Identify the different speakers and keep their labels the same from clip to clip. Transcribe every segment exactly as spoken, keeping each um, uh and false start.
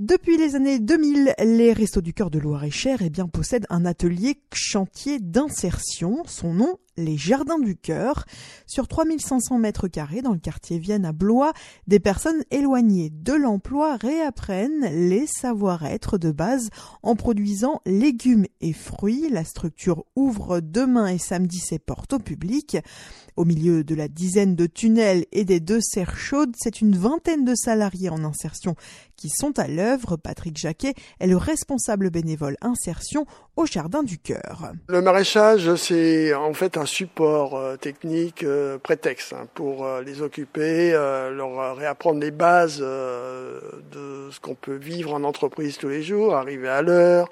Speaker 1: Depuis les années deux mille, les Restos du Cœur de Loir-et-Cher eh bien, possèdent un atelier chantier d'insertion. Son nom, les Jardins du Cœur. Sur trois mille cinq cents mètres carrés dans le quartier Vienne à Blois, des personnes éloignées de l'emploi réapprennent les savoir-être de base en produisant légumes et fruits. La structure ouvre demain et samedi ses portes au public. Au milieu de la dizaine de tunnels et des deux serres chaudes, c'est une vingtaine de salariés en insertion qui sont à l'œuvre. Patrick Jacquet est le responsable bénévole insertion au Jardin du Cœur.
Speaker 2: Le maraîchage, c'est en fait un support euh, technique euh, prétexte hein, pour euh, les occuper, euh, leur réapprendre les bases euh, de ce qu'on peut vivre en entreprise tous les jours, arriver à l'heure,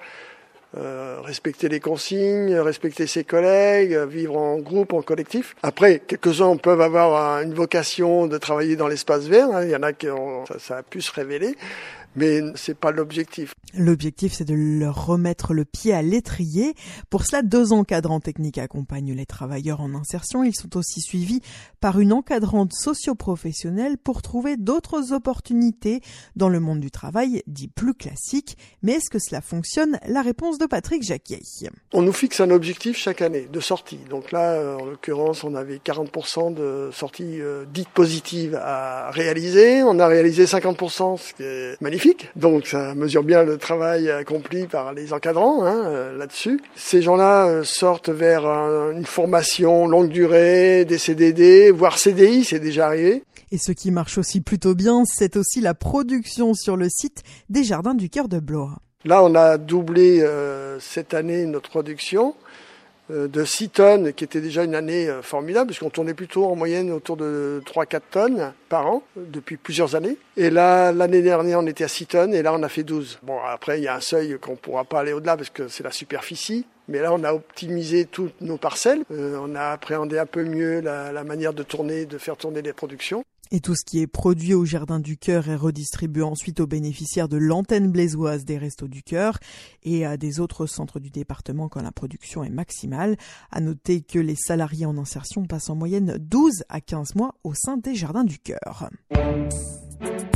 Speaker 2: Euh, respecter les consignes, respecter ses collègues, vivre en groupe, en collectif. Après, quelques-uns peuvent avoir une vocation de travailler dans l'espace vert. Hein. Il y en a qui ont, ça, ça a pu se révéler, mais c'est pas l'objectif.
Speaker 1: L'objectif, c'est de leur remettre le pied à l'étrier. Pour cela, deux encadrants techniques accompagnent les travailleurs en insertion. Ils sont aussi suivis par une encadrante socio-professionnelle pour trouver d'autres opportunités dans le monde du travail dit plus classique. Mais est-ce que cela fonctionne? La réponse de Patrick Jacquet.
Speaker 2: On nous fixe un objectif chaque année de sortie. Donc là, en l'occurrence, on avait quarante pour cent de sorties euh, dites positives à réaliser. On a réalisé cinquante pour cent, ce qui est magnifique. Donc ça mesure bien le travail accompli par les encadrants hein, euh, là-dessus. Ces gens-là euh, sortent vers un, une formation longue durée, des C D D, voire C D I, c'est déjà arrivé.
Speaker 1: Et ce qui marche aussi plutôt bien, c'est aussi la production sur le site des Jardins du Cœur de Blois.
Speaker 2: Là, on a doublé euh, cette année notre production euh, de six tonnes, qui était déjà une année euh, formidable, puisqu'on tournait plutôt en moyenne autour de trois à quatre tonnes par an, depuis plusieurs années. Et là, l'année dernière, on était à six tonnes, et là, on a fait douze. Bon, après, il y a un seuil qu'on ne pourra pas aller au-delà, parce que c'est la superficie. Mais là, on a optimisé toutes nos parcelles. Euh, on a appréhendé un peu mieux la, la manière de tourner, de faire tourner les productions.
Speaker 1: Et tout ce qui est produit au Jardin du Cœur est redistribué ensuite aux bénéficiaires de l'antenne blésoise des Restos du Cœur et à des autres centres du département quand la production est maximale. À noter que les salariés en insertion passent en moyenne douze à quinze mois au sein des Jardins du Cœur.